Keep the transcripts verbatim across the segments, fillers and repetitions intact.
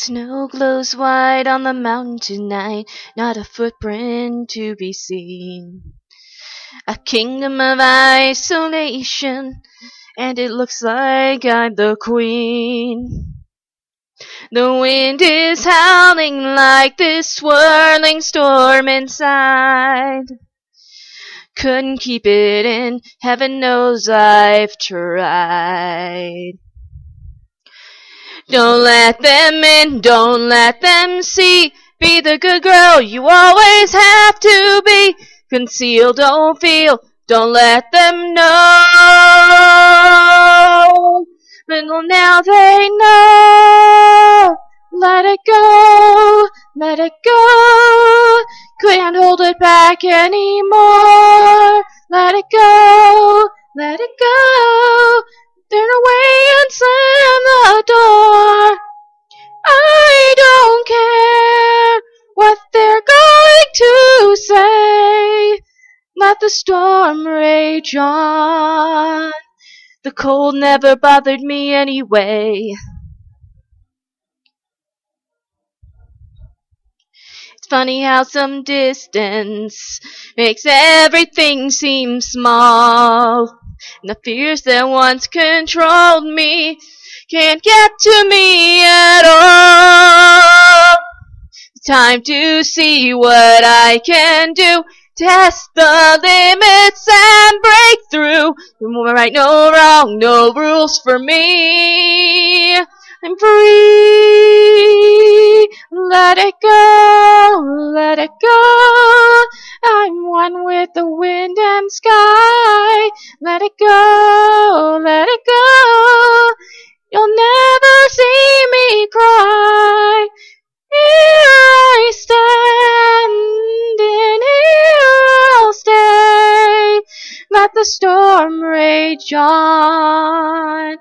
Snow glows white on the mountain tonight, not a footprint to be seen. A kingdom of isolation, and it looks like I'm the queen. The wind is howling like this swirling storm inside. Couldn't keep it in, heaven knows I've tried. Don't let them in, don't let them see. Be the good girl you always have to be. Conceal, don't feel, don't let them know. Little now they know. Let it go, let it go. Can't hold it back anymore. Let it go, let it go. Turn away and slam the door. I don't care what they're going to say. Let the storm rage on. The cold never bothered me anyway. It's funny how some distance makes everything seem small. And the fears that once controlled me can't get to me at all. It's time to see what I can do. Test the limits and break through. No right, no wrong, no rules for me. I'm free. Let it go, let it go. I'm one with the wind and sky. Let it go, let it go. You'll never see me cry. Here I stand, and here I'll stay. Let the storm rage on.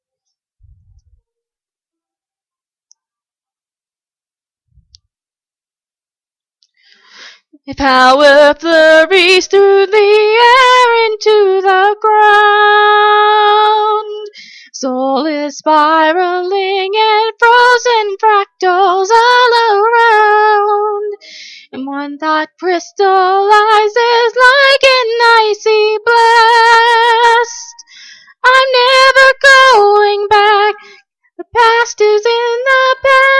My power flurries through the air into the ground. Soul is spiraling and frozen fractals all around. And one thought crystallizes like an icy blast. I'm never going back. The past is in the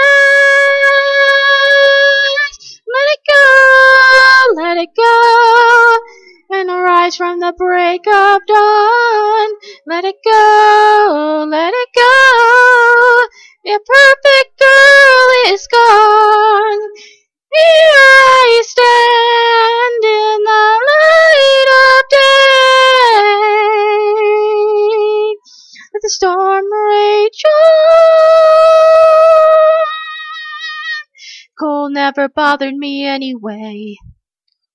past. Let it go, let it go, and arise from the break of dawn. Let it go, let it go, your perfect girl is gone. Here I stand in the light of day. Let the storm rage on. Cold never bothered me anyway.